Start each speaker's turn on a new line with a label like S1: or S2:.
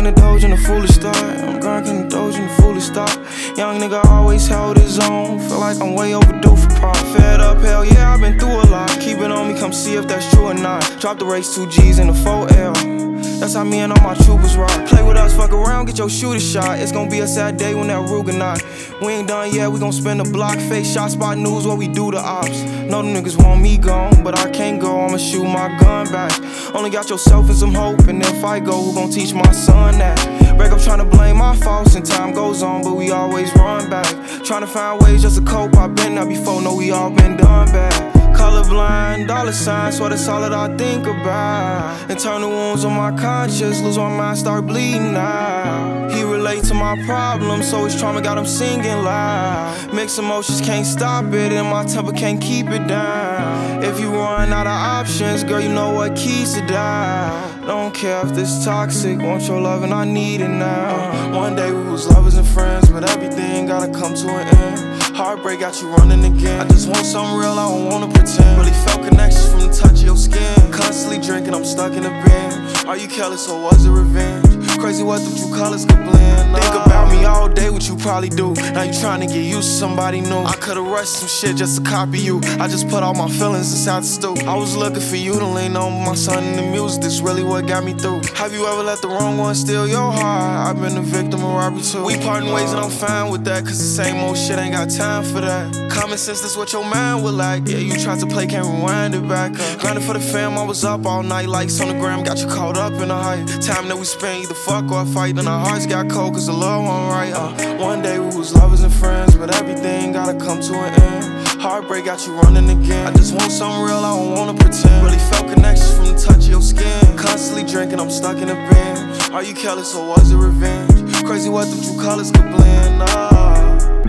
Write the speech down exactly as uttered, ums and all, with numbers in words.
S1: in the doge and a foolish thought. I'm grinding the doge and a foolish thought. Young nigga always held his own. Feel like I'm way overdue for pop. Fed up, hell yeah, I've been through a lot. Keep it on me, come see if that's true or not. Drop the race, two G's and a four L. That's how me and all my troopers rock. Play with us, fuck around, get your shooter shot. It's gonna be a sad day when that Ruger not. We ain't done yet, we gon' spin the block. Face shot, spot news, what we do to ops. Know them niggas want me gone, but I can't go, I'ma shoot my gun back. Only got yourself and some hope, and if I go, who gon' teach my son that? Break up tryna blame my faults, and time goes on, but we always run back. Tryna find ways just to cope, I been there before, know we all been done bad. Colorblind, dollar signs, swear that's all that I think about. Internal wounds on my conscience, lose my mind, start bleeding out. He relate to my problems, so his trauma got him singing loud. Mixed emotions, can't stop it, and my temper can't keep it down. If you run out of options, girl, you know what keys to die. Don't care if this toxic, want your love and I need it now. One day we was lovers and friends, but everything gotta come to an end. Heartbreak got you running again. I just want something real, I don't wanna pretend. Really felt connections from the touch of your skin. Constantly drinking, I'm stuck in a binge. Are you careless or was it revenge? Crazy what the true colors could blend. Think about me all day, what you probably do. Now you trying to get used to somebody new. I could've rushed some shit just to copy you. I just put all my feelings inside the stew. I was looking for you to lean on my son in the music. This really what got me through. Have you ever let the wrong one steal your heart? I've been a victim of robbery too. We parting ways and I'm fine with that, cause the same old shit ain't got time for that. Common sense, that's what your mind would like. Yeah, you tried to play, can't rewind it back up. Grinding for the fam, I was up all night. Likes on the gram, got you caught up in the hype. Time that we spent, either fuck or fight. Then our hearts got cold, cause the love wasn't right. uh, One day we was lovers and friends, but everything gotta come to an end. Heartbreak got you running again. I just want something real, I don't wanna pretend. Really felt connections from the touch of your skin. Constantly drinking, I'm stuck in a binge. Are you careless or was it revenge? Crazy what the true colors could blend. uh.